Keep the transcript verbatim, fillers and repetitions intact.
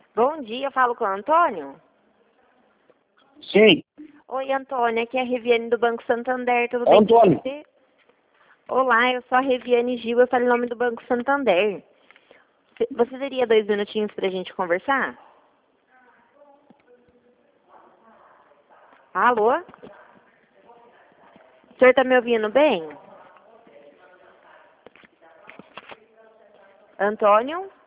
Bom dia, eu falo com o Antônio? Sim. Oi, Antônio, aqui é a Reviane do Banco Santander, tudo É bem Antônio. com você? Olá, eu sou a Reviane Gil, eu falo em nome do Banco Santander. Você você teria dois minutinhos pra gente conversar? Alô? O senhor tá me ouvindo bem? Antônio?